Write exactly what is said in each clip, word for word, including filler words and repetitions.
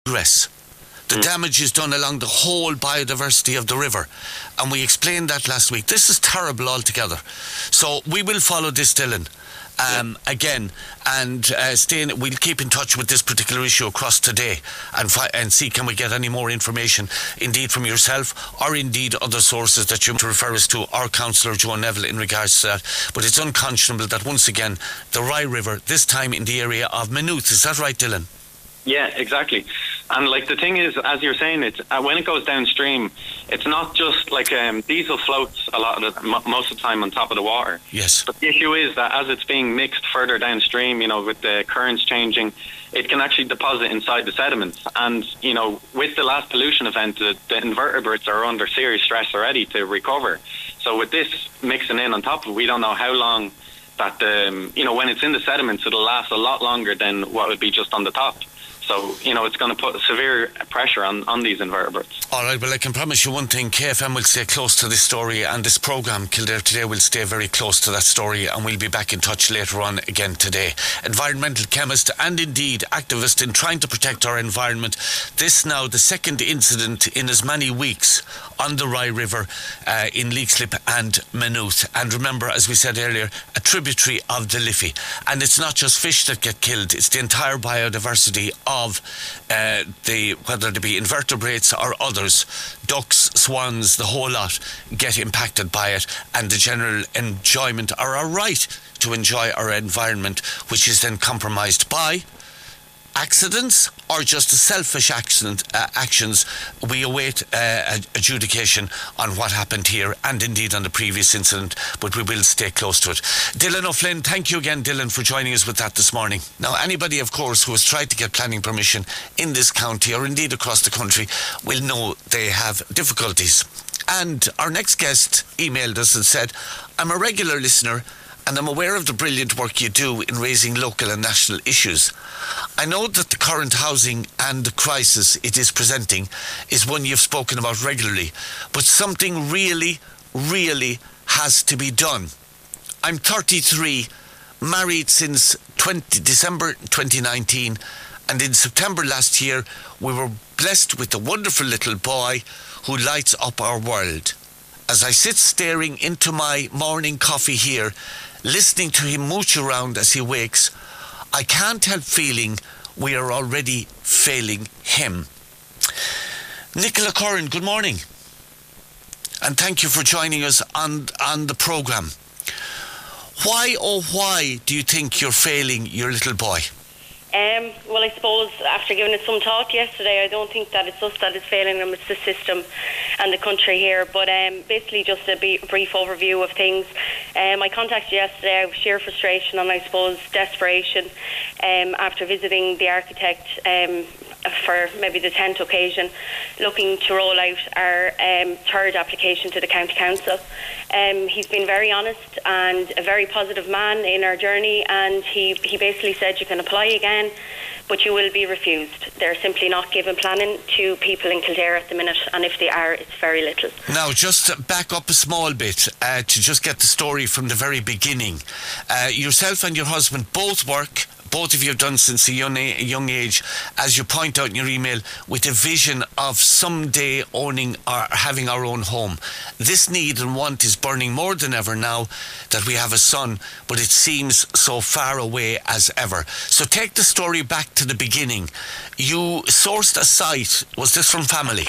progress. The mm. damage is done along the whole biodiversity of the river. And we explained that last week. This is terrible altogether. So we will follow this, Dylan. Um, yeah. Again, and uh, stay in, we'll keep in touch with this particular issue across today and fi- and see can we get any more information, indeed from yourself or indeed other sources that you to refer us to, our councillor Joe Neville, in regards to that. But it's unconscionable that once again the Rye River, this time in the area of Maynooth, is that right, Dylan? Yeah, exactly. And like the thing is, as you're saying, it's uh, when it goes downstream, it's not just like um, diesel floats a lot of the, m- most of the time on top of the water. Yes. But the issue is that as it's being mixed further downstream, you know, with the currents changing, it can actually deposit inside the sediments. And you know, with the last pollution event, the, the invertebrates are under serious stress already to recover. So with this mixing in on top of it, we don't know how long that um, you know, when it's in the sediments, it'll last a lot longer than what would be just on the top. So, you know, it's going to put severe pressure on, on these invertebrates. All right, well, I can promise you one thing. K F M will stay close to this story, and this programme, Kildare Today, will stay very close to that story, and we'll be back in touch later on again today. Environmental chemist and indeed activist in trying to protect our environment. This now the second incident in as many weeks on the Rye River uh, in Leixlip and Maynooth. And remember, as we said earlier, a tributary of the Liffey. And it's not just fish that get killed, it's the entire biodiversity of uh, the, whether they be invertebrates or others, ducks, swans, the whole lot get impacted by it, and the general enjoyment or our right to enjoy our environment, which is then compromised by accidents or just a selfish accident, uh, actions. We await uh, adjudication on what happened here and indeed on the previous incident, but we will stay close to it. Dylan O'Flynn, thank you again, Dylan, for joining us with that this morning. Now, anybody, of course, who has tried to get planning permission in this county or indeed across the country will know they have difficulties. And our next guest emailed us and said, I'm a regular listener and I'm aware of the brilliant work you do in raising local and national issues. I know that the current housing and the crisis it is presenting is one you've spoken about regularly, but something really, really has to be done. I'm thirty-three, married since December twenty nineteen, and in September last year we were blessed with a wonderful little boy who lights up our world. As I sit staring into my morning coffee here, listening to him mooch around as he wakes, I can't help feeling we are already failing him. Nicola Curran, good morning. And thank you for joining us on, on the programme. Why, oh why, do you think you're failing your little boy? Um, well, I suppose after giving it some thought yesterday, I don't think that it's us that is failing them, it's the system and the country here. But um, basically just a b- brief overview of things. Um, I contacted you yesterday out of sheer frustration and I suppose desperation um, after visiting the architect um, for maybe the tenth occasion, looking to roll out our um, third application to the County Council. Um, he's been very honest and a very positive man in our journey, and he, he basically said you can apply again, but you will be refused. They're simply not giving planning to people in Kildare at the minute, and if they are, it's very little. Now, just back up a small bit uh, to just get the story from the very beginning. Uh, yourself and your husband both work. Both of you have done since a young, a young age, as you point out in your email, with a vision of someday owning or having our own home. This need and want is burning more than ever now that we have a son, but it seems so far away as ever. So take the story back to the beginning. You sourced a site. Was this from family?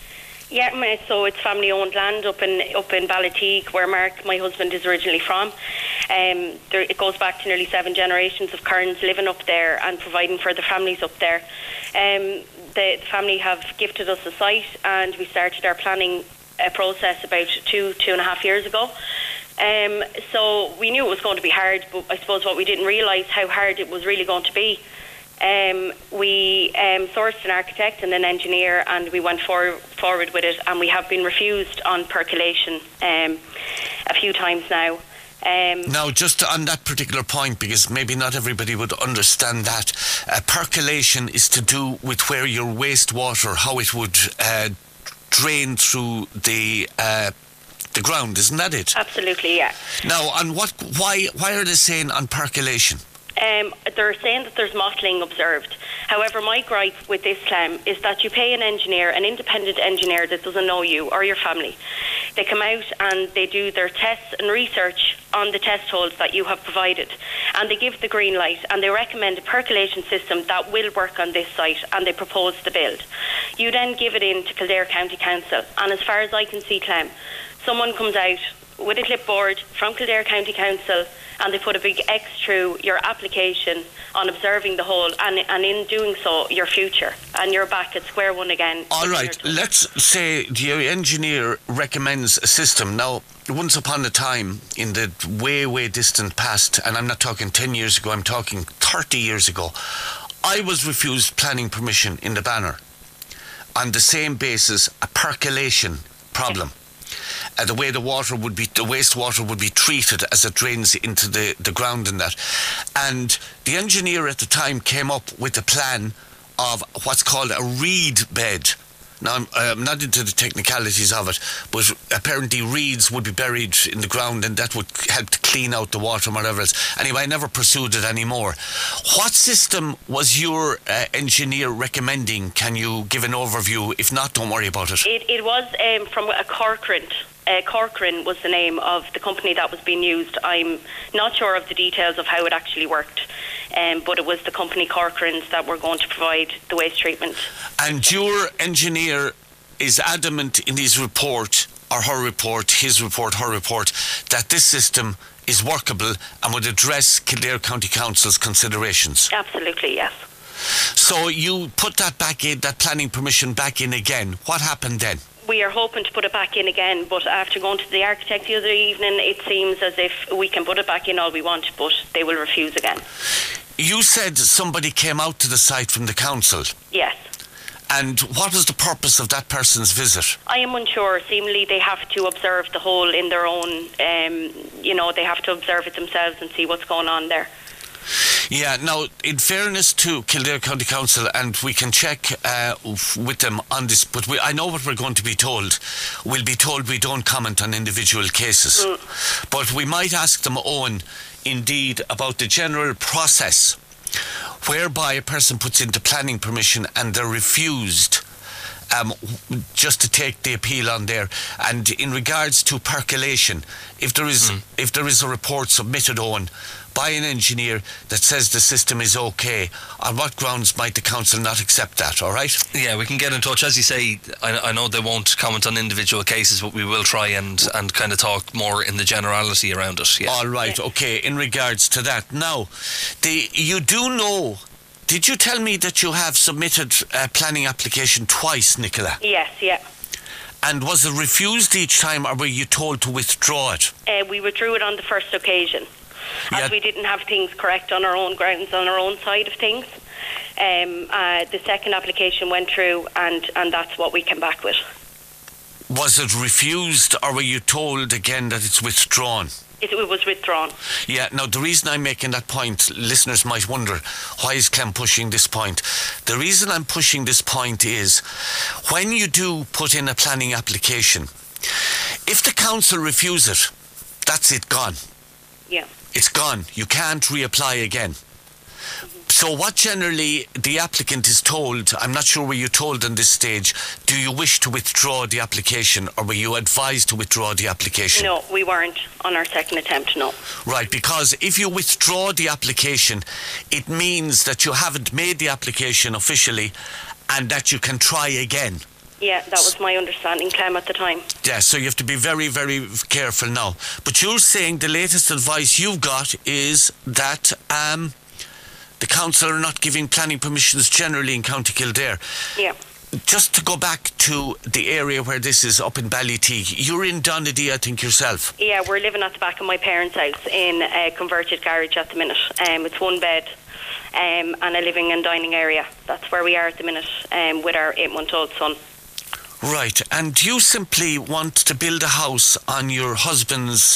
Yeah, so it's family-owned land up in up in Ballyteague, where Mark, my husband, is originally from. Um, there, it goes back to nearly seven generations of Kearns living up there and providing for the families up there. Um, the, the family have gifted us a site, and we started our planning uh, process about two, two and a half years ago. Um, so we knew it was going to be hard, but I suppose what we didn't realise how hard it was really going to be. Um, we um, sourced an architect and an engineer, and we went for, forward with it, and we have been refused on percolation um, a few times now. Um, now, just on that particular point, because maybe not everybody would understand that, uh, percolation is to do with where your wastewater, how it would uh, drain through the uh, the ground, isn't that it? Absolutely, yeah. Now, on what? Why? Why are they saying on percolation? Um, they're saying that there's mottling observed. However, my gripe with this, Clem, is that you pay an engineer, an independent engineer that doesn't know you or your family. They come out and they do their tests and research on the test holes that you have provided, and they give the green light, and they recommend a percolation system that will work on this site, and they propose the build. You then give it in to Kildare County Council, and as far as I can see, Clem, someone comes out with a clipboard from Kildare County Council, and they put a big X through your application on observing the hole, and, and in doing so, your future, and you're back at square one again. All right, let's say the engineer recommends a system. Now, once upon a time, in the way, way distant past, and I'm not talking ten years ago, I'm talking thirty years ago, I was refused planning permission in the Banner on the same basis, a percolation problem. Yeah. Uh, the way the water would be, the wastewater would be treated as it drains into the, the ground and that. And the engineer at the time came up with a plan of what's called a reed bed. Now, I'm, I'm not into the technicalities of it, but apparently reeds would be buried in the ground, and that would help to clean out the water and whatever else. Anyway, I never pursued it anymore. What system was your uh, engineer recommending? Can you give an overview? If not, don't worry about it. It, it was um, from a Corcoran. Uh, Corcoran was the name of the company that was being used. I'm not sure of the details of how it actually worked, um, but it was the company Corcoran's that were going to provide the waste treatment. And your engineer is adamant in his report, or her report, his report, her report, that this system is workable and would address Kildare County Council's considerations. Absolutely, yes. So you put that back in, that planning permission back in again. What happened then? We are hoping to put it back in again, but after going to the architect the other evening, it seems as if we can put it back in all we want, but they will refuse again. You said somebody came out to the site from the council. Yes. And what was the purpose of that person's visit? I am unsure. Seemingly they have to observe the hole in their own, um, you know, they have to observe it themselves and see what's going on there. Yeah, now, in fairness to Kildare County Council, and we can check uh, with them on this, but we, I know what we're going to be told. We'll be told we don't comment on individual cases. Mm. But we might ask them, Owen, indeed, about the general process whereby a person puts into planning permission and they're refused um, just to take the appeal on there. And in regards to percolation, if there is, mm. if there is a report submitted, Owen, by an engineer that says the system is okay, on what grounds might the council not accept that, all right? Yeah, we can get in touch. As you say, I, I know they won't comment on individual cases, but we will try and, and kind of talk more in the generality around it. Yeah. All right, okay, in regards to that. Now, the, you do know, did you tell me that you have submitted a planning application twice, Nicola? Yes, yeah. And was it refused each time, or were you told to withdraw it? Uh, we withdrew it on the first occasion. As yeah. we didn't have things correct on our own grounds, on our own side of things. Um, uh, the second application went through, and, and that's what we came back with. Was it refused, or were you told again that it's withdrawn? It, it was withdrawn. Yeah, now the reason I'm making that point, listeners might wonder, why is Clem pushing this point? The reason I'm pushing this point is, when you do put in a planning application, if the council refuse it, that's it, gone. Yeah. It's gone. You can't reapply again. Mm-hmm. So what generally the applicant is told, I'm not sure were you told on this stage, do you wish to withdraw the application, or were you advised to withdraw the application? No, we weren't on our second attempt, no. Right, because if you withdraw the application, it means that you haven't made the application officially and that you can try again. Yeah, that was my understanding, Clem, at the time. Yeah, so you have to be very, very careful now. But you're saying the latest advice you've got is that um, the council are not giving planning permissions generally in County Kildare. Yeah. Just to go back to the area where this is, up in Ballyteague, you're in Donadea, I think, yourself. Yeah, we're living at the back of my parents' house in a converted garage at the minute. Um, it's one bed um, and a living and dining area. That's where we are at the minute um, with our eight-month-old son. Right, and you simply want to build a house on your husband's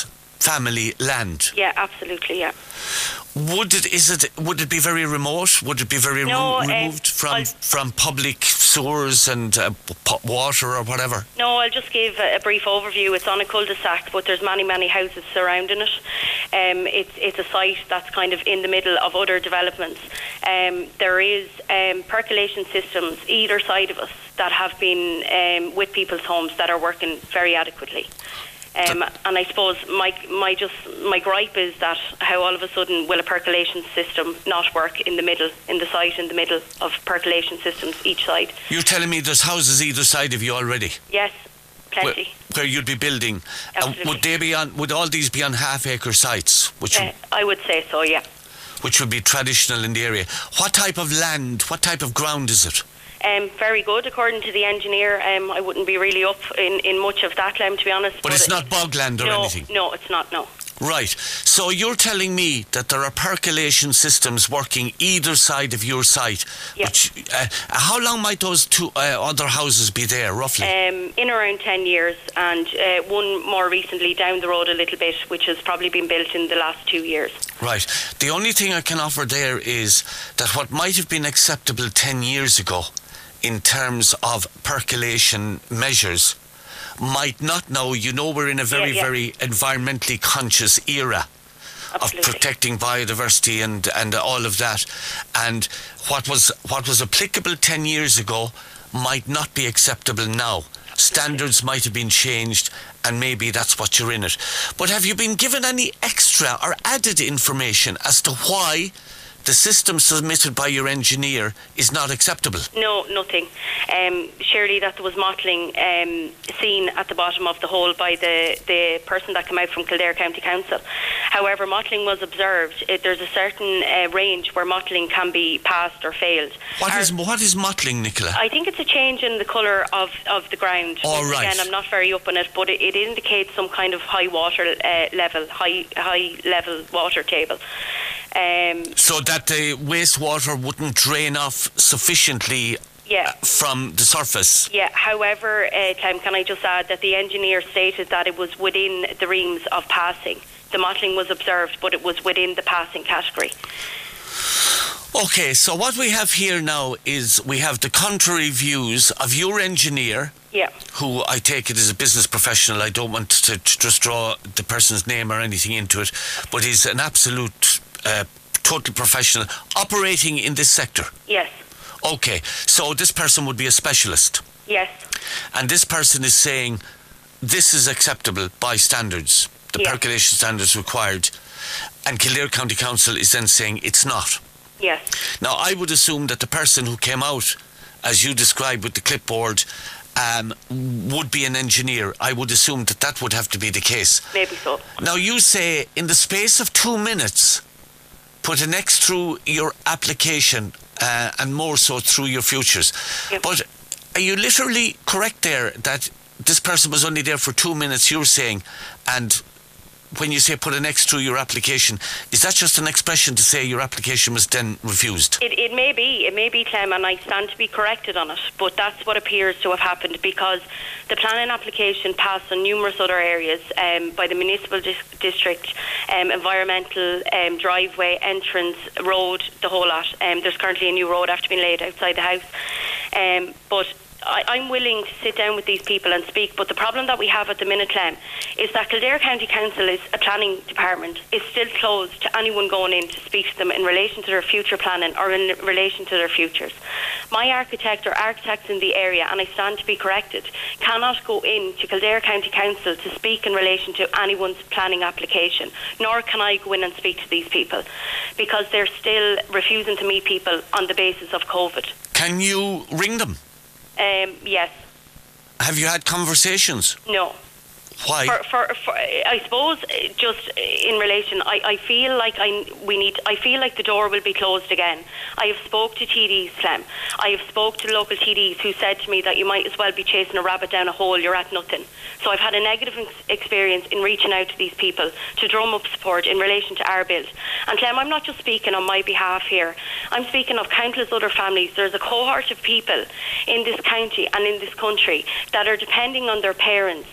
family land. Yeah, absolutely, yeah. Would it is it would it be very remote? Would it be very No, re- uh, removed from I'll- from public sewers and uh, p- water or whatever? No, I'll just give a, a brief overview. It's on a cul-de-sac, but there's many, many houses surrounding it. Um, it's it's a site that's kind of in the middle of other developments. Um, there is um, percolation systems either side of us that have been um, with people's homes that are working very adequately. Um, and I suppose my my just my gripe is that how all of a sudden will a percolation system not work in the middle, in the site in the middle of percolation systems each side? You're telling me there's houses either side of you already? Yes, plenty. Where, where you'd be building. And Absolutely. would they be on? Would all these be on half acre sites, which Uh, I would say so, yeah. which would be traditional in the area? What type of land? What type of ground is it? Um, very good, according to the engineer. Um, I wouldn't be really up in, in much of that, Clem, to be honest. But it's not bogland or no, anything. No, it's not. No. Right. So you're telling me that there are percolation systems working either side of your site. Yeah. Which, uh, how long might those two uh, other houses be there, roughly? Um, in around ten years, and uh, one more recently down the road a little bit, which has probably been built in the last two years. Right. The only thing I can offer there is that what might have been acceptable ten years ago in terms of percolation measures might not now. You know, we're in a very, Yeah, yeah. very environmentally conscious era Absolutely. of protecting biodiversity and, and all of that. And what was what was applicable ten years ago might not be acceptable now. Standards might have been changed, and maybe that's what you're in it. But have you been given any extra or added information as to why the system submitted by your engineer is not acceptable? No, nothing. Um, surely that there was mottling um, seen at the bottom of the hole by the, the person that came out from Kildare County Council. However, mottling was observed. It, there's a certain uh, range where mottling can be passed or failed. What Or- is what is mottling, Nicola? I think it's a change in the colour of, of the ground. All Once right. Again, I'm not very up on it, but it, it indicates some kind of high water uh, level, high high level water table. Um, So that the wastewater wouldn't drain off sufficiently yeah. from the surface. Yeah, however, uh, Clem, can I just add that the engineer stated that it was within the reams of passing. The mottling was observed, but it was within the passing category. Okay, so what we have here now is we have the contrary views of your engineer, Yeah. who I take it is a business professional. I don't want to, to just draw the person's name or anything into it, but he's an absolute, uh, total professional operating in this sector. Yes. Okay, so this person would be a specialist, Yes. and this person is saying this is acceptable by standards, the Yeah. percolation standards required, and Kildare County Council is then saying it's not. Yes. Now, I would assume that the person who came out, as you described with the clipboard, um, would be an engineer. I would assume that that would have to be the case. Maybe so. Now, you say in the space of two minutes, put an X through your application uh, and more so through your futures. Yep. But are you literally correct there that this person was only there for two minutes, you're saying, and when you say put an X through your application, is that just an expression to say your application was then refused? It, it may be, it may be, Clem, and I stand to be corrected on it, but that's what appears to have happened because the planning application passed on numerous other areas um, by the municipal dis- district, um, environmental, um, driveway, entrance, road, the whole lot. Um, there's currently a new road after being laid outside the house. Um, but I, I'm willing to sit down with these people and speak, but the problem that we have at the minute, Clem, is that Kildare County Council is a planning department, is still closed to anyone going in to speak to them in relation to their future planning or in relation to their futures. My architect or architects in the area, and I stand to be corrected, cannot go in to Kildare County Council to speak in relation to anyone's planning application, nor can I go in and speak to these people, because they're still refusing to meet people on the basis of COVID. Can you ring them? Um, yes. Have you had conversations? No. Why? For, for, for, I suppose, uh, just in relation, I, I feel like I we need. I feel like the door will be closed again. I have spoke to T Ds, Clem. I have spoke to local T Ds who said to me that you might as well be chasing a rabbit down a hole. You're at nothing. So I've had a negative ex- experience in reaching out to these people to drum up support in relation to our build. And Clem, I'm not just speaking on my behalf here. I'm speaking of countless other families. There's a cohort of people in this county and in this country that are depending on their parents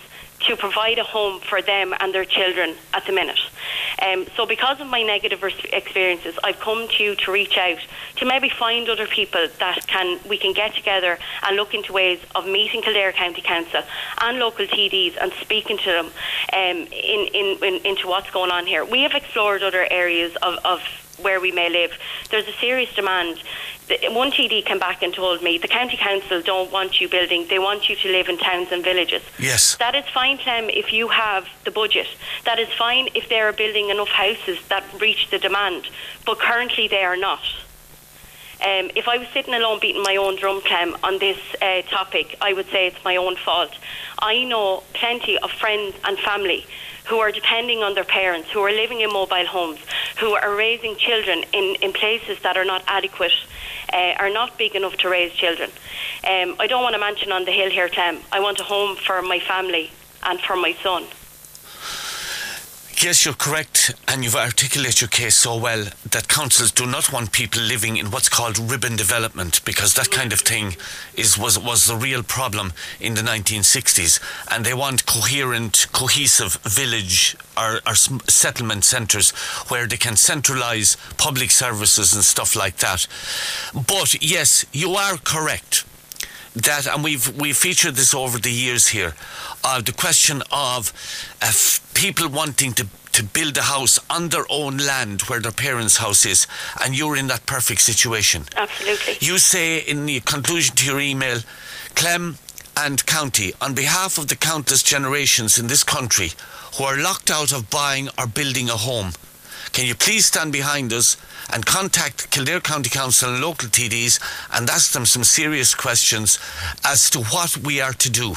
to provide a home for them and their children at the minute. Um, so because of my negative experiences, I've come to you to reach out to maybe find other people that can we can get together and look into ways of meeting Kildare County Council and local T Ds and speaking to them um, in, in, in, into what's going on here. We have explored other areas of, of where we may live. There's a serious demand. One T D came back and told me the county council don't want you building, they want you to live in towns and villages. Yes. That is fine, Clem, if you have the budget. That is fine if they are building enough houses that reach the demand. But currently they are not. Um, if I was sitting alone beating my own drum, Clem, on this uh, topic, I would say it's my own fault. I know plenty of friends and family who are depending on their parents, who are living in mobile homes, who are raising children in, in places that are not adequate, uh, are not big enough to raise children. Um, I don't want a mansion on the hill here, Clem. I want a home for my family and for my son. Yes, you're correct, and you've articulated your case so well that councils do not want people living in what's called ribbon development, because that kind of thing is was was the real problem in the nineteen sixties, and they want coherent, cohesive village or, or settlement centres where they can centralise public services and stuff like that. But yes, you are correct. That, and we've we've featured this over the years here, uh, the question of uh, f- people wanting to, to build a house on their own land where their parents' house is, and you're in that perfect situation. Absolutely. You say in the conclusion to your email, Clem and County, on behalf of the countless generations in this country who are locked out of buying or building a home, can you please stand behind us and contact Kildare County Council and local T Ds and ask them some serious questions as to what we are to do.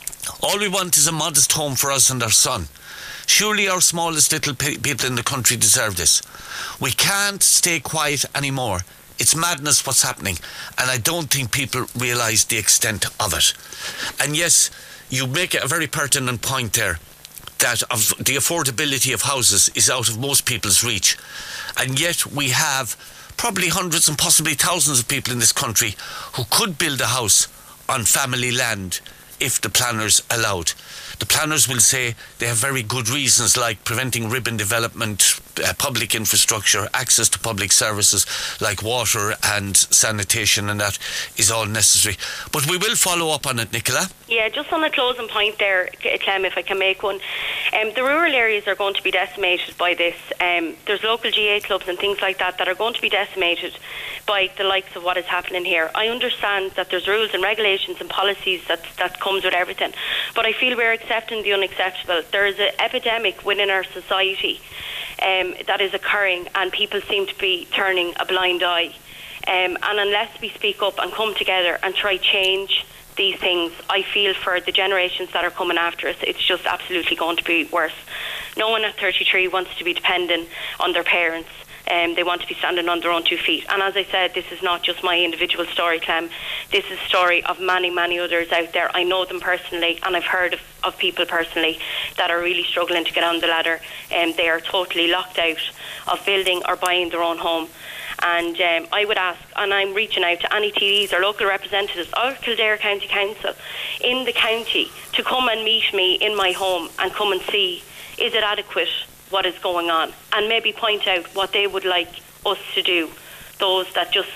All we want is a modest home for us and our son. Surely our smallest little pe- people in the country deserve this. We can't stay quiet anymore. It's madness what's happening, and I don't think people realise the extent of it. And yes, you make a very pertinent point there, that of the affordability of houses is out of most people's reach. And yet we have probably hundreds and possibly thousands of people in this country who could build a house on family land if the planners allowed. The planners will say they have very good reasons, like preventing ribbon development, uh, public infrastructure, access to public services like water and sanitation, and that is all necessary. But we will follow up on it, Nicola. Yeah, just on the closing point there, Clem, if I can make one. Um, the rural areas are going to be decimated by this. Um, there's local G A clubs and things like that that are going to be decimated by the likes of what is happening here. I understand that there's rules and regulations and policies that that comes with everything, but I feel we're accepting the unacceptable. There is an epidemic within our society um, that is occurring, and people seem to be turning a blind eye. Um, and unless we speak up and come together and try change these things, I feel for the generations that are coming after us, it's just absolutely going to be worse. No one at thirty-three wants to be dependent on their parents. Um, they want to be standing on their own two feet. And as I said, this is not just my individual story, Clem. This is a story of many, many others out there. I know them personally, and I've heard of, of people personally that are really struggling to get on the ladder, and they are totally locked out of building or buying their own home. And um, I would ask, and I'm reaching out to any T Ds or local representatives or Kildare County Council in the county to come and meet me in my home and come and see, is it adequate what is going on, and maybe point out what they would like us to do. Those that just,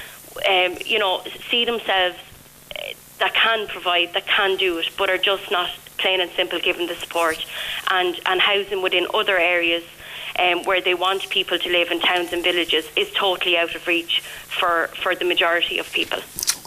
um, you know, see themselves uh, that can provide, that can do it, but are just not plain and simple given the support, and, and housing within other areas um, where they want people to live in towns and villages is totally out of reach for, for the majority of people.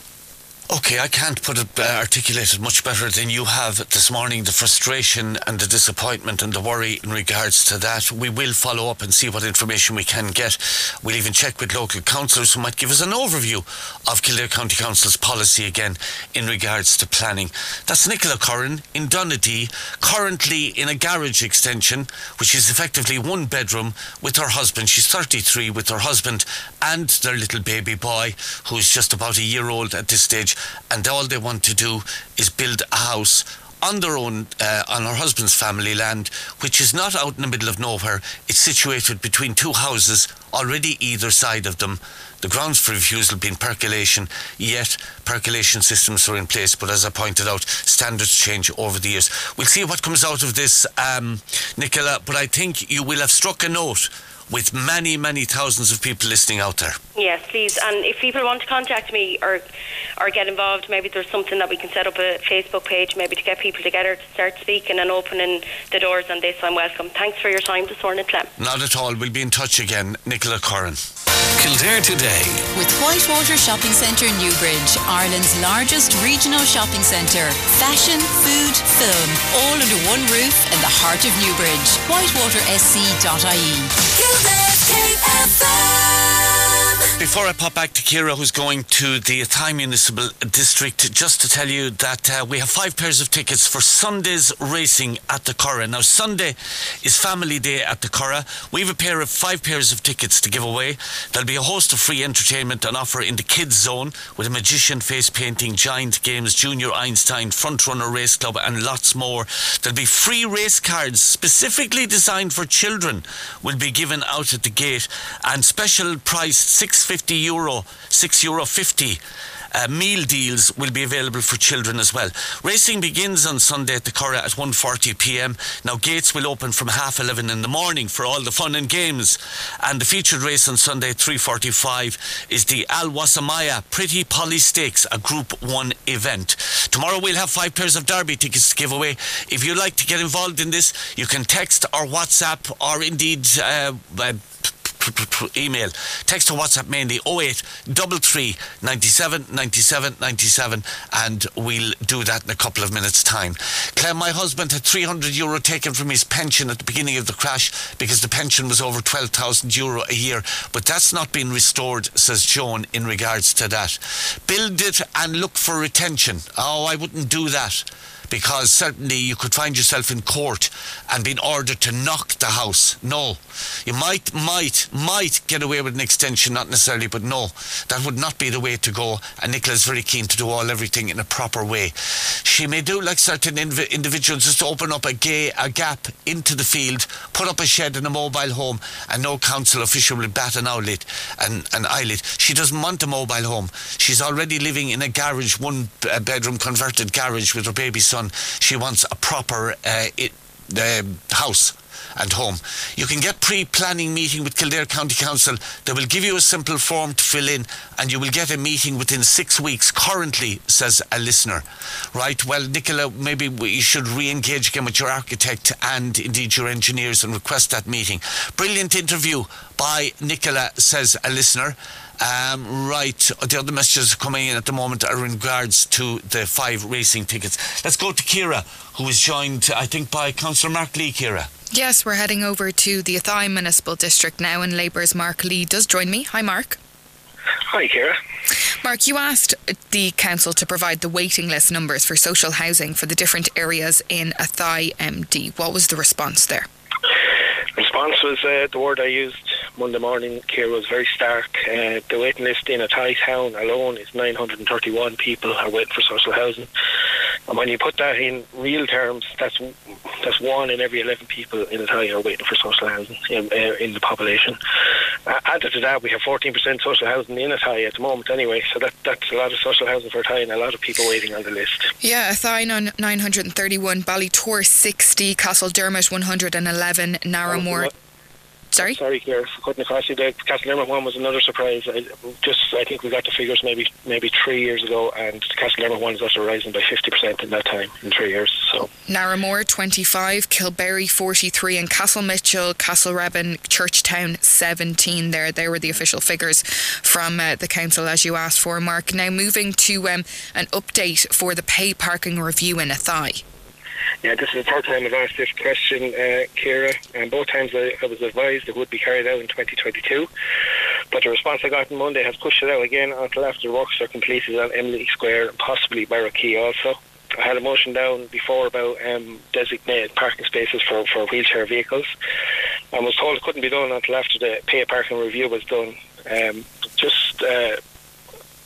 Okay, I can't put it uh, articulated much better than you have this morning, the frustration and the disappointment and the worry in regards to that. We will follow up and see what information we can get. We'll even check with local councillors who might give us an overview of Kildare County Council's policy again in regards to planning. That's Nicola Curran in Donaghadee, currently in a garage extension, which is effectively one bedroom with her husband. She's thirty-three, with her husband and their little baby boy, who's just about a year old at this stage. And all they want to do is build a house on their own, uh, on her husband's family land, which is not out in the middle of nowhere. It's situated between two houses, already either side of them. The grounds for refusal being percolation, yet percolation systems are in place, but as I pointed out, standards change over the years. We'll see what comes out of this, um, Nicola, but I think you will have struck a note with many, many thousands of people listening out there. Yes, please. And if people want to contact me or or get involved, maybe there's something that we can set up a Facebook page, maybe to get people together to start speaking and opening the doors on this. I'm welcome. Thanks for your time this morning, Clem. Not at all. We'll be in touch again. Nicola Curran. Kildare Today. With Whitewater Shopping Centre Newbridge, Ireland's largest regional shopping centre. Fashion, food, film, all under one roof in the heart of Newbridge. whitewater s c dot i e. Kildare K F M. Before I pop back to Ciara, who's going to the Athy Municipal District, just to tell you that uh, we have five pairs of tickets for Sunday's racing at the Curragh. Now, Sunday is Family Day at the Curragh. We have a pair of five pairs of tickets to give away. There'll be a host of free entertainment on offer in the kids zone with a magician, face painting, giant games, Junior Einstein, front runner race club, and lots more. There'll be free race cards specifically designed for children will be given out at the gate, and special price six fifty euro, six euro fifty. Uh, meal deals will be available for children as well. Racing begins on Sunday at the Curragh at one forty p m. Now, gates will open from half eleven in the morning for all the fun and games. And the featured race on Sunday at three forty-five is the Al Wasamaya Pretty Polly Stakes, a Group one event. Tomorrow we'll have five pairs of Derby tickets to give away. If you'd like to get involved in this, you can text or WhatsApp or indeed uh, uh, email. Text or WhatsApp mainly oh eight three three, ninety-seven, ninety-seven, ninety-seven, and we'll do that in a couple of minutes' time. Clem, my husband had three hundred euro taken from his pension at the beginning of the crash because the pension was over twelve thousand euro a year, but that's not been restored, says Joan, in regards to that. Build it and look for retention. Oh, I wouldn't do that, because certainly you could find yourself in court and being ordered to knock the house. No. You might, might, might get away with an extension, not necessarily, but no, that would not be the way to go. And Nicola's very keen to do all everything in a proper way. She may do like certain inv- individuals, just open up a, gay, a gap into the field, put up a shed and a mobile home, and no council official will bat an eyelid. And an eyelid. She doesn't want a mobile home. She's already living in a garage, one bedroom converted garage with her baby son. She wants a proper uh, it, uh, house and home. You can get pre-planning meeting with Kildare County Council. They will give you a simple form to fill in, and you will get a meeting within six weeks currently, says a listener. Right, well, Nicola, maybe we should re-engage again with your architect and indeed your engineers and request that meeting. Brilliant interview by Nicola, says a listener. Um, right, the other messages coming in at the moment are in regards to the five racing tickets. Let's go to Ciara, who is joined, I think, by Councillor Mark Lee. Ciara. Yes, we're heading over to the Athy Municipal District now, and Labour's Mark Lee does join me. Hi, Mark. Hi, Ciara. Mark, you asked the council to provide the waiting list numbers for social housing for the different areas in Athy M D. What was the response there? Response was uh, the word I used Monday morning, Ciara, was very stark. Uh, the waiting list in Athy town alone is nine hundred thirty-one people are waiting for social housing. And when you put that in real terms, that's that's one in every eleven people in Athy are waiting for social housing in, uh, in the population. Uh, added to that, we have fourteen percent social housing in Athy at the moment anyway, so that that's a lot of social housing for Athy and a lot of people waiting on the list. Yeah, Athy nine hundred thirty-one, Ballytour sixty, Castledermot one hundred eleven, Narramore... Oh, Sorry? Sorry, Ciara, for cutting across you. The Castledermot one was another surprise. I, just, I think we got the figures maybe maybe three years ago, and the Castledermot one is also rising by fifty percent in that time, in three years. So Narramore twenty-five, Kilberry forty-three, and Castlemitchell, Castlerebin, Churchtown seventeen. There, they were the official figures from uh, the council, as you asked for, Mark. Now moving to um, an update for the pay parking review in Athy. Yeah, this is the third time I've asked this question, uh, Ciara, and both times I, I was advised it would be carried out in twenty twenty-two, but the response I got on Monday has pushed it out again until after the works are completed on Emily Square and possibly Barraquee also. I had a motion down before about um, designated parking spaces for, for wheelchair vehicles, and was told it couldn't be done until after the pay parking review was done. Um, just... Uh,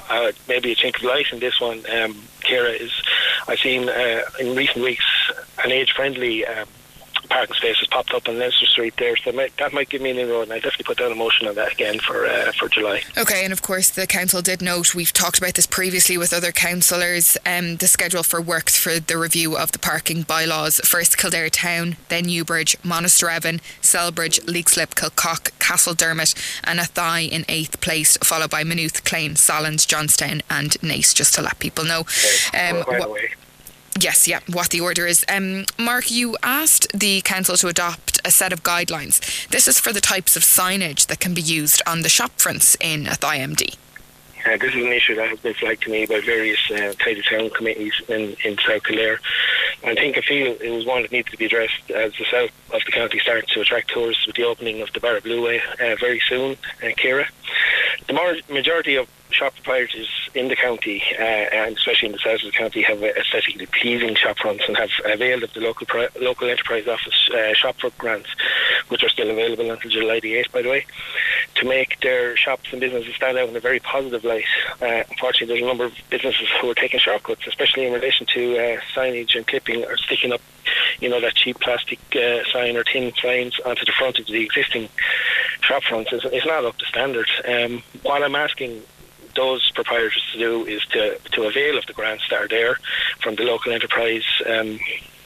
uh, maybe a chink of light in this one, um, Ciara, is I've seen uh, in recent weeks an age-friendly um, parking space has popped up on Leinster Street there, so that might, that might give me an inroad, and I definitely put down a motion on that again for uh, for July. Okay, and of course the council did note, we've talked about this previously with other councillors, um, the schedule for works for the review of the parking bylaws. First Kildare Town, then Newbridge, Monasterevin, Selbridge, Leixlip, Kilcock, Castledermot and Athy in eighth place, followed by Maynooth, Clane, Sallins, Johnstown and Naas, just to let people know. Okay. Um, by wh- the way. Yes, yeah, what the order is. Um, Mark, you asked the council to adopt a set of guidelines. This is for the types of signage that can be used on the shop fronts in Athy M D. Uh, this is an issue that has been flagged to me by various uh, tidy town committees in, in South Kildare. I think I feel it was one that needs to be addressed as the south of the county starts to attract tourists with the opening of the Barra Blueway uh, very soon, uh, Ciara. The more, majority of shop proprietors in the county, uh, and especially in the south of the county, have aesthetically pleasing shop fronts and have availed of the local pri- local enterprise office uh, shop front grants, which are still available until July the eighth, by the way, to make their shops and businesses stand out in a very positive light. Uh, unfortunately, there's a number of businesses who are taking shortcuts, especially in relation to uh, signage and clipping, or sticking up, you know, that cheap plastic uh, sign or tin signs onto the front of the existing shop fronts. Is, is not up to standard. Um, what I'm asking those proprietors to do is to to avail of the grants that are there from the local enterprise um,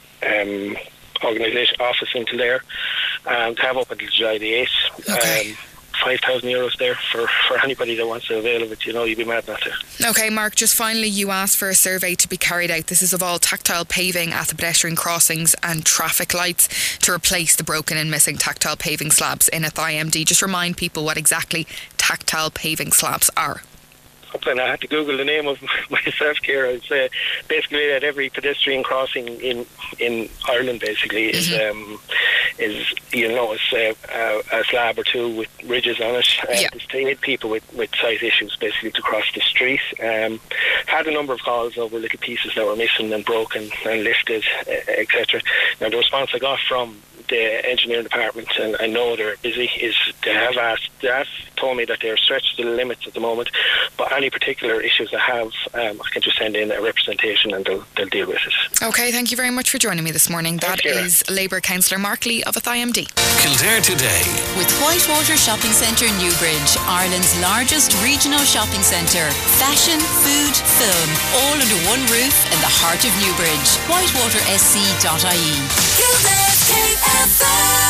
um, organisation office in Kildare, um, to have up until July the eighth. Okay. Um, five thousand euros there for, for anybody that wants to avail of it. You know, you'd be mad not to. Okay, Mark, just finally, you asked for a survey to be carried out. This is of all tactile paving at the pedestrian crossings and traffic lights to replace the broken and missing tactile paving slabs in Athy M D. Just remind people what exactly tactile paving slabs are. Something I had to Google the name of myself, Ciara. It's uh, basically at every pedestrian crossing in in Ireland, basically, is mm-hmm. um, is you know it's uh, a, a slab or two with ridges on it. Uh, yeah. It's to aid people with, with sight issues, basically, to cross the street. Um, had a number of calls over little pieces that were missing and broken and lifted, uh, et cetera. Now the response I got from the engineering department, and I know they're busy, is they have asked, they have told me that they're stretched to the limits at the moment, but any particular issues I have, um, I can just send in a representation and they'll, they'll deal with it. Okay, thank you very much for joining me this morning. That Thanks, is Labour Councillor Mark Lee of Athy M D. Kildare Today. With Whitewater Shopping Centre Newbridge, Ireland's largest regional shopping centre. Fashion, food, film, all under one roof in the heart of Newbridge. whitewater s c dot i e. Kildare K F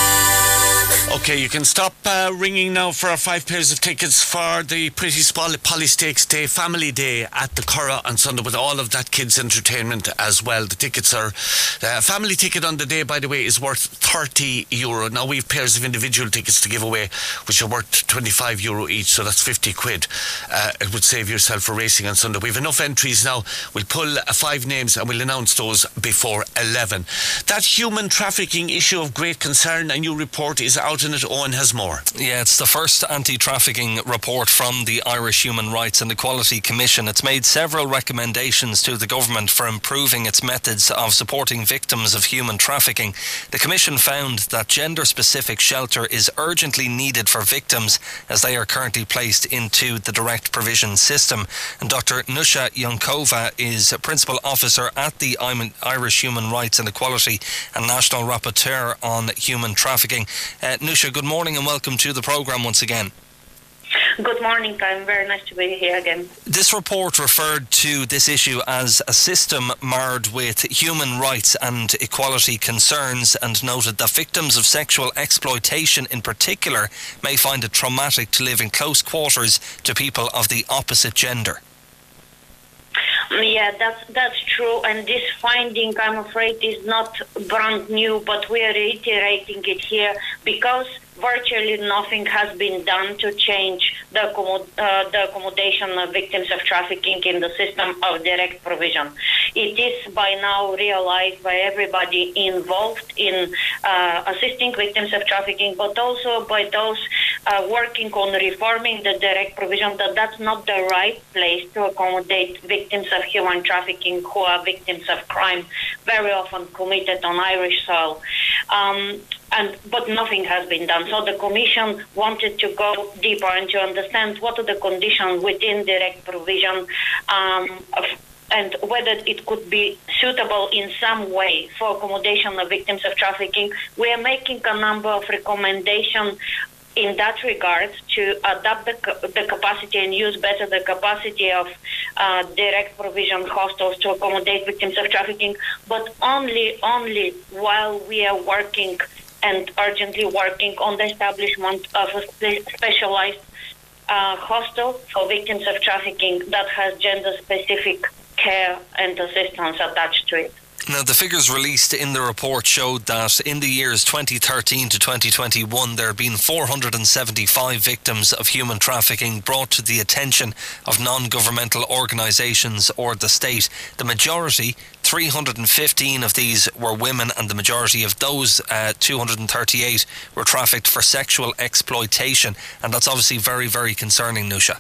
M. Okay, you can stop uh, ringing now for our five pairs of tickets for the Pretty Polly Stakes Day, Family Day at the Curragh on Sunday, with all of that kids' entertainment as well. The tickets are... A uh, family ticket on the day, by the way, is worth thirty euro. Now, we have pairs of individual tickets to give away, which are worth twenty-five euro each, so that's fifty quid. Uh, it would save yourself for racing on Sunday. We have enough entries now. We'll pull uh, five names and we'll announce those before eleven. That human trafficking issue of great concern, a new report is out in it. Owen has more. Yeah, it's the first anti-trafficking report from the Irish Human Rights and Equality Commission. It's made several recommendations to the government for improving its methods of supporting victims of human trafficking. The Commission found that gender-specific shelter is urgently needed for victims as they are currently placed into the direct provision system. And Doctor Nusha Yankova is a Principal Officer at the Irish Human Rights and Equality and National Rapporteur on Human Trafficking. Uh, Nusha, good morning and welcome to the programme once again. Good morning, I'm very nice to be here again. This report referred to this issue as a system marred with human rights and equality concerns, and noted that victims of sexual exploitation in particular may find it traumatic to live in close quarters to people of the opposite gender. Yeah, that's that's true, and this finding, I'm afraid, is not brand new, but we are reiterating it here because virtually nothing has been done to change the, accommod- uh, the accommodation of victims of trafficking in the system of direct provision. It is by now realized by everybody involved in uh, assisting victims of trafficking, but also by those uh, working on reforming the direct provision, that that's not the right place to accommodate victims of human trafficking who are victims of crime, very often committed on Irish soil. Um, and but nothing has been done. So the Commission wanted to go deeper and to understand what are the conditions within direct provision, um, of, and whether it could be suitable in some way for accommodation of victims of trafficking. We are making a number of recommendations in that regard to adapt the, the capacity and use better the capacity of uh, direct provision hostels to accommodate victims of trafficking, but only only while we are working and urgently working on the establishment of a specialized uh, hostel for victims of trafficking that has gender-specific care and assistance attached to it. Now, the figures released in the report showed that in the years twenty thirteen to twenty twenty-one, there had been four hundred seventy-five victims of human trafficking brought to the attention of non-governmental organisations or the state. The majority, three hundred fifteen of these, were women, and the majority of those, uh, two hundred thirty-eight, were trafficked for sexual exploitation. And that's obviously very, very concerning, Nusha.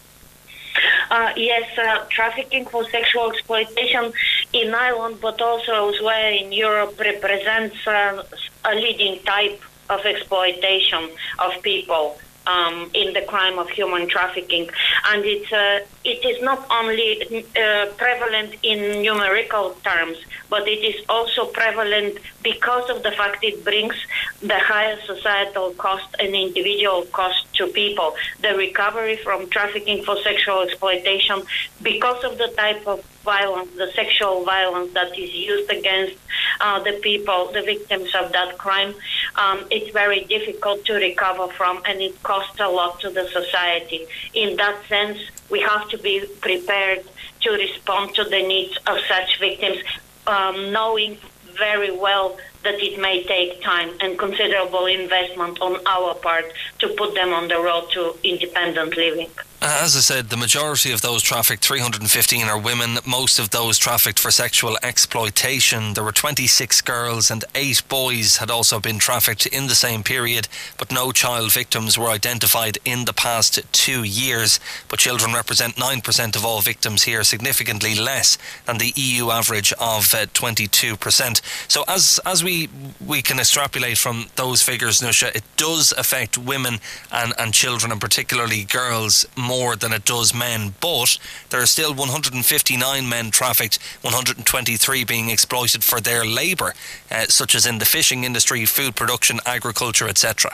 Uh, yes, uh, trafficking for sexual exploitation in Ireland, but also elsewhere in Europe, represents uh, a leading type of exploitation of people um, in the crime of human trafficking. And it's, uh, it is not only uh, prevalent in numerical terms, but it is also prevalent because of the fact it brings the highest societal cost and individual cost to people. The recovery from trafficking for sexual exploitation, because of the type of violence, the sexual violence that is used against uh, the people, the victims of that crime, um, it's very difficult to recover from, and it costs a lot to the society. In that sense, we have to be prepared to respond to the needs of such victims, um, knowing very well that it may take time and considerable investment on our part to put them on the road to independent living. As I said, the majority of those trafficked, three hundred fifteen, are women. Most of those trafficked for sexual exploitation. There were twenty-six girls and eight boys had also been trafficked in the same period, but no child victims were identified in the past two years. But children represent nine percent of all victims here, significantly less than the E U average of uh, twenty-two percent. So as as we we can extrapolate from those figures, Nusha, it does affect women and, and children, and particularly girls, more than it does men, but there are still one hundred fifty-nine men trafficked, one hundred twenty-three being exploited for their labour, uh, such as in the fishing industry, food production, agriculture, et cetera.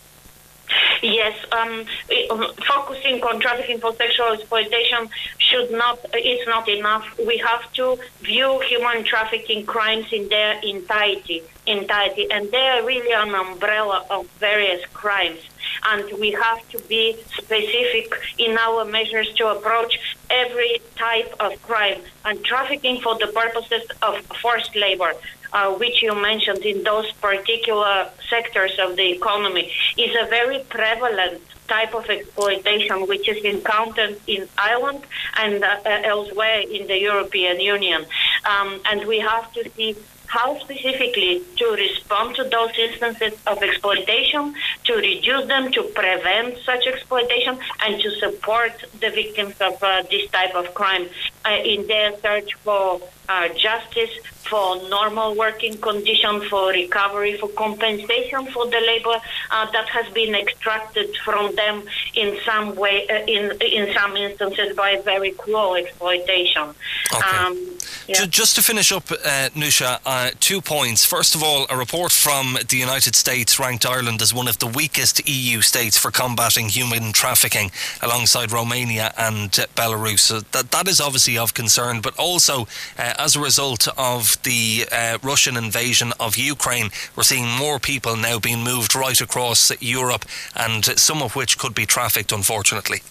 Yes, um, focusing on trafficking for sexual exploitation should not is not enough. We have to view human trafficking crimes in their entirety, entirety, and they are really an umbrella of various crimes. And we have to be specific in our measures to approach every type of crime. And trafficking for the purposes of forced labor, uh, which you mentioned in those particular sectors of the economy, is a very prevalent type of exploitation which is encountered in Ireland and uh, elsewhere in the European Union. Um, and we have to see how specifically to respond to those instances of exploitation, to reduce them, to prevent such exploitation, and to support the victims of uh, this type of crime uh, in their search for uh, justice, for normal working conditions, for recovery, for compensation for the labor uh, that has been extracted from them in some way, uh, in in some instances by very cruel exploitation. Okay. Um, yeah. Just to finish up, uh, Nusha, uh, two points. First of all, a report from the United States ranked Ireland as one of the weakest E U states for combating human trafficking, alongside Romania and uh, Belarus. So that that is obviously of concern, but also uh, as a result of the uh, Russian invasion of Ukraine, we're seeing more people now being moved right across Europe, and some of which could be trafficked, unfortunately.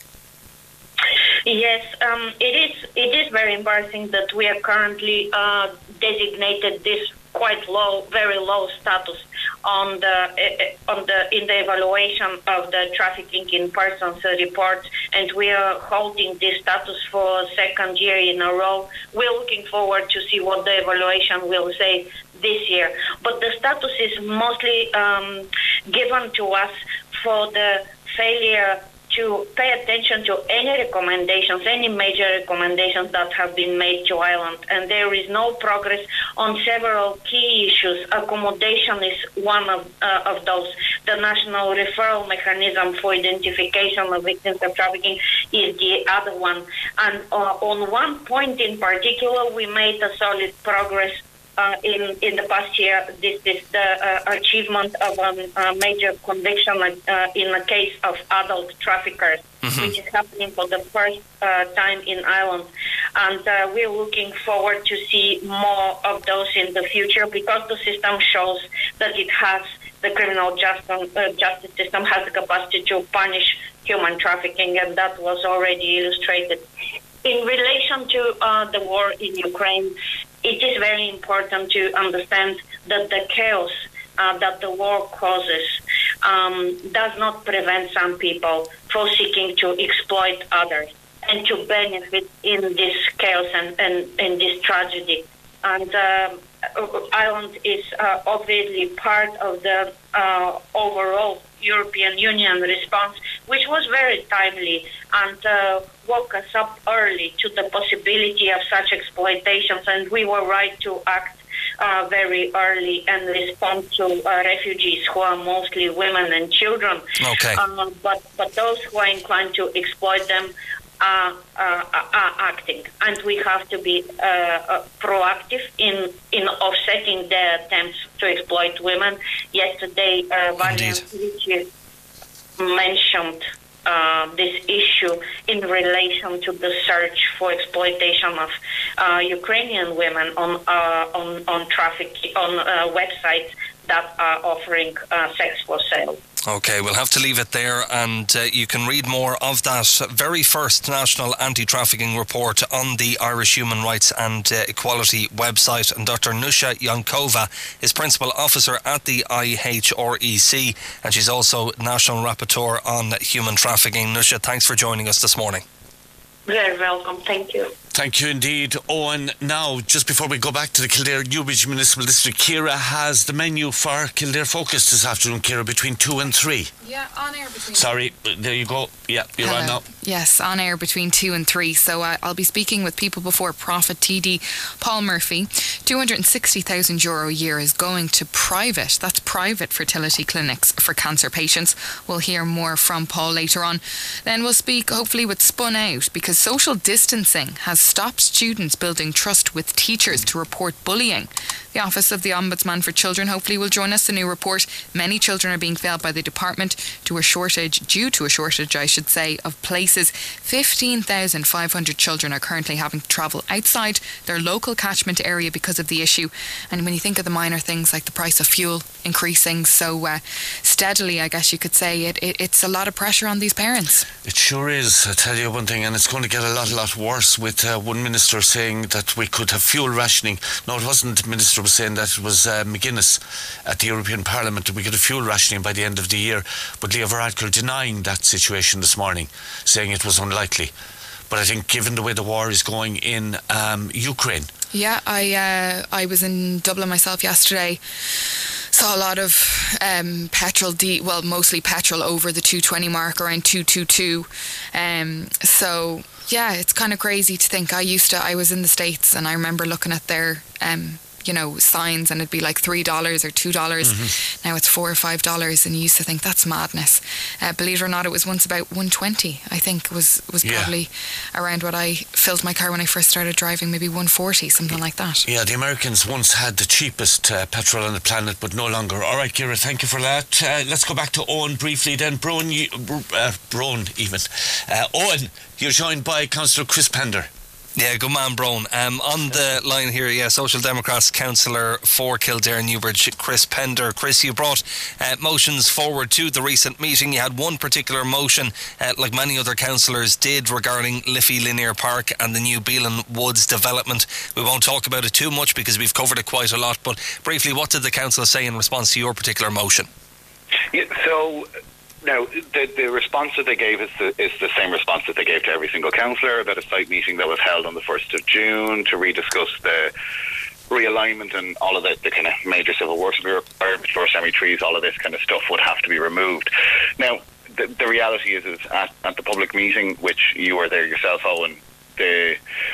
Yes, um, it is. It is very embarrassing that we are currently uh, designated this quite low, very low status on the uh, on the in the evaluation of the trafficking in persons report, and we are holding this status for a second year in a row. We're looking forward to see what the evaluation will say this year. But the status is mostly um, given to us for the failure to pay attention to any recommendations, any major recommendations that have been made to Ireland, and there is no progress on several key issues. Accommodation is one of, uh, of those. The national referral mechanism for identification of victims of trafficking is the other one. And uh, on one point in particular, we made a solid progress Uh, in in the past year. This is the uh, achievement of a um, uh, major conviction uh, in a case of adult traffickers, mm-hmm. which is happening for the first uh, time in Ireland. And uh, we're looking forward to see more of those in the future, because the system shows that it has, the criminal justice, uh, justice system has the capacity to punish human trafficking, and that was already illustrated. In relation to uh, the war in Ukraine, it is very important to understand that the chaos uh, that the war causes um, does not prevent some people from seeking to exploit others and to benefit in this chaos and, and, and this tragedy. And uh, Ireland is uh, obviously part of the uh, overall European Union response, which was very timely and uh, woke us up early to the possibility of such exploitations, and we were right to act uh, very early and respond to uh, refugees who are mostly women and children. Okay. Uh, but, but those who are inclined to exploit them are, uh, are acting, and we have to be uh, uh, proactive in, in offsetting their attempts to exploit women. Yesterday, uh, Valiant mentioned uh, this issue in relation to the search for exploitation of uh, Ukrainian women on uh, on on traffic on uh, websites that are offering uh, sex for sale. Okay, we'll have to leave it there, and uh, you can read more of that very first National Anti-Trafficking Report on the Irish Human Rights and uh, Equality website. And Doctor Nusha Yankova is Principal Officer at the I H R E C, and she's also National Rapporteur on Human Trafficking. Nusha, thanks for joining us this morning. Very welcome, thank you. Thank you indeed, Owen. Now, just before we go back to the Kildare Newbridge Municipal District, Ciara has the menu for Kildare Focus this afternoon, Ciara, between two and three. Yeah, on air between... Sorry, there you go. Yeah, you're Hello. on now. Yes, on air between two and three. So uh, I'll be speaking with People Before Profit T D Paul Murphy. two hundred sixty thousand euro a year is going to private, that's private fertility clinics for cancer patients. We'll hear more from Paul later on. Then we'll speak hopefully with Spun Out, because social distancing has stopped students building trust with teachers to report bullying. The Office of the Ombudsman for Children hopefully will join us. The new report, many children are being failed by the department to a shortage, due to a shortage, I should say, of places. fifteen thousand five hundred children are currently having to travel outside their local catchment area because of the issue. And when you think of the minor things like the price of fuel increasing so uh, steadily, I guess you could say, it, it it's a lot of pressure on these parents. It sure is, I tell you one thing, and it's going to get a lot, lot worse, with uh, one minister saying that we could have fuel rationing. No, it wasn't the minister was saying that, it was uh, McGuinness at the European Parliament, that we could have fuel rationing by the end of the year. But Leo Varadkar denying that situation this morning, saying it was unlikely. But I think given the way the war is going in um, Ukraine. Yeah, I uh, I was in Dublin myself yesterday. Saw a lot of um, petrol, de- well, mostly petrol over the two twenty mark, around two twenty-two. Um, so, yeah, it's kind of crazy to think. I used to, I was in the States, and I remember looking at their, um, you know, signs, and it'd be like three dollars or two dollars. Mm-hmm. Now it's four or five dollars, and you used to think that's madness. Uh, believe it or not, it was once about one twenty. I think was was yeah. probably around what I filled my car when I first started driving, maybe one forty, something like that. Yeah, the Americans once had the cheapest uh, petrol on the planet, but no longer. All right, Ciara, thank you for that. Uh, let's go back to Owen briefly then. Brown, you, uh, Brown even. Uh, Owen, you're joined by Councillor Chris Pender. Yeah, good man, Brown. Um, on the line here, yeah, Social Democrats councillor for Kildare Newbridge, Chris Pender. Chris, you brought uh, motions forward to the recent meeting. You had one particular motion, uh, like many other councillors did, regarding Liffey Linear Park and the new Beelan Woods development. We won't talk about it too much because we've covered it quite a lot, but briefly, what did the council say in response to your particular motion? Yeah, so... Now, the, the response that they gave is the, is the same response that they gave to every single councillor, about a site meeting that was held on the first of June to rediscuss the realignment and all of the, the kind of major civil works required, restore semi-trees, all of this kind of stuff would have to be removed. Now, the, the reality is, is at, at the public meeting, which you were there yourself, Owen, the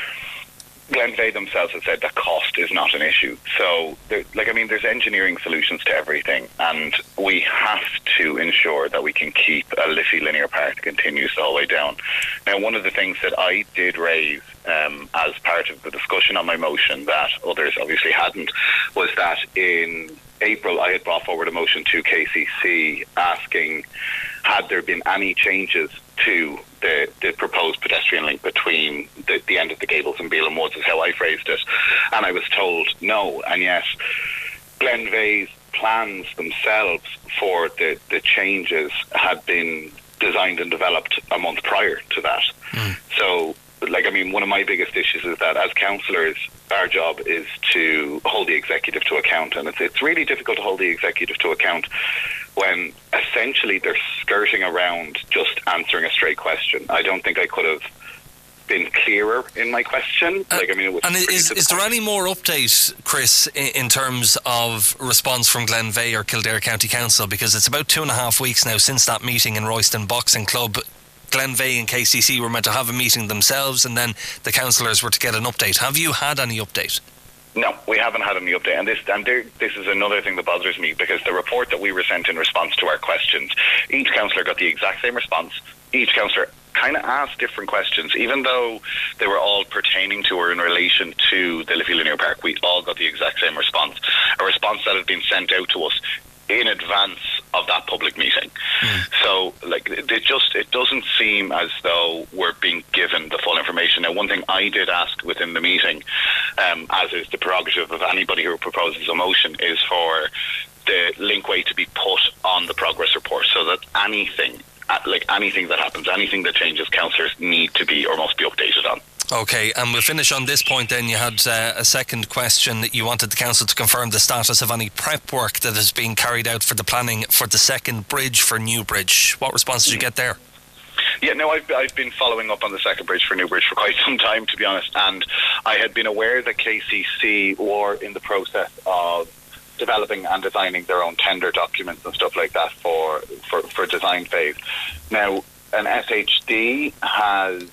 Glenveagh themselves have said that cost is not an issue. So, like, I mean, there's engineering solutions to everything, and we have to ensure that we can keep a Liffey Linear Park that continues the whole way down. Now, one of the things that I did raise um, as part of the discussion on my motion that others obviously hadn't was that in April I had brought forward a motion to K C C asking had there been any changes to the, the proposed pedestrian link between the, the end of the Gables and Beelum Woods, is how I phrased it. And I was told no. And yet, Glenveagh's plans themselves for the, the changes had been designed and developed a month prior to that. Mm. So, like, I mean, one of my biggest issues is that as councillors, our job is to hold the executive to account. And it's, it's really difficult to hold the executive to account when essentially they're skirting around just answering a straight question. I don't think I could have been clearer in my question. Uh, like, I mean, it was and is, is there any more update, Chris, in, in terms of response from Glenveagh or Kildare County Council? Because it's about two and a half weeks now since that meeting in Royston Boxing Club. Glenveagh and K C C were meant to have a meeting themselves, and then the councillors were to get an update. Have you had any update? No, we haven't had any update, and this and there, this is another thing that bothers me, because the report that we were sent in response to our questions, each councillor got the exact same response. Each councillor kind of asked different questions, even though they were all pertaining to or in relation to the Liffey Linear Park. We all got the exact same response, a response that had been sent out to us in advance of that public meeting. Mm. So, like, it just it doesn't seem as though we're being given the full information. Now, one thing I did ask within the meeting, um, as is the prerogative of anybody who proposes a motion, is for the linkway to be put on the progress report, so that anything, like anything that happens, anything that changes, councillors need to be or must be updated on. OK, and we'll finish on this point then. You had uh, a second question that you wanted the council to confirm the status of any prep work that is being carried out for the planning for the second bridge for Newbridge. What response did you get there? Yeah, no, I've, I've been following up on the second bridge for Newbridge for quite some time, to be honest, and I had been aware that K C C were in the process of developing and designing their own tender documents and stuff like that for, for, for design phase. Now, an S H D has,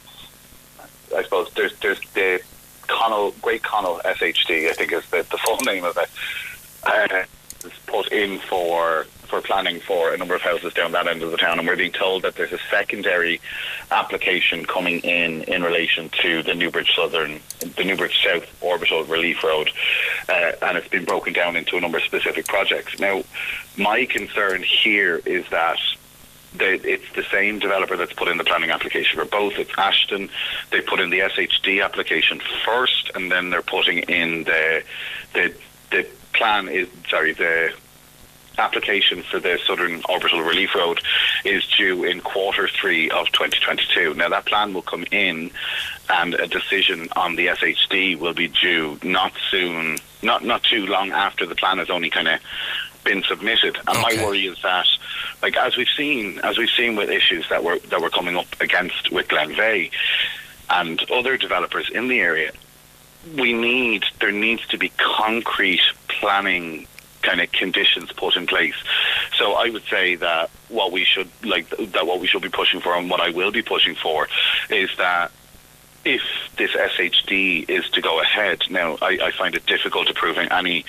I suppose there's there's the Connell, Great Connell S H D, I think is the, the full name of it, uh, is put in for for planning for a number of houses down that end of the town, and we're being told that there's a secondary application coming in in relation to the Newbridge Southern, the Newbridge South Orbital Relief Road, uh, and it's been broken down into a number of specific projects. Now, my concern here is that They, it's the same developer that's put in the planning application for both. It's Ashton. They put in the S H D application first, and then they're putting in the the the plan is sorry the application for the Southern Orbital Relief Road is due in quarter three of twenty twenty-two. Now, that plan will come in, and a decision on the S H D will be due not soon, not not too long after the plan has only kind of been submitted. And okay. My worry is that, like, as we've seen, as we've seen with issues that were that were coming up against with Glenveagh and other developers in the area, we need there needs to be concrete planning kind of conditions put in place. So I would say that what we should like that what we should be pushing for, and what I will be pushing for, is that if this S H D is to go ahead, now I, I find it difficult approving any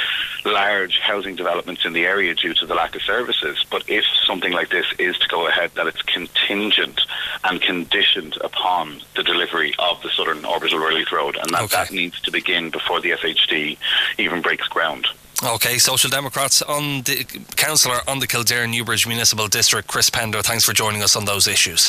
large housing developments in the area due to the lack of services, but if something like this is to go ahead, that it's contingent and conditioned upon the delivery of the Southern Orbital Relief Road, and that okay. that needs to begin before the S H D even breaks ground. OK, Social Democrats on the councillor on the Kildare Newbridge Municipal District, Chris Pender, thanks for joining us on those issues.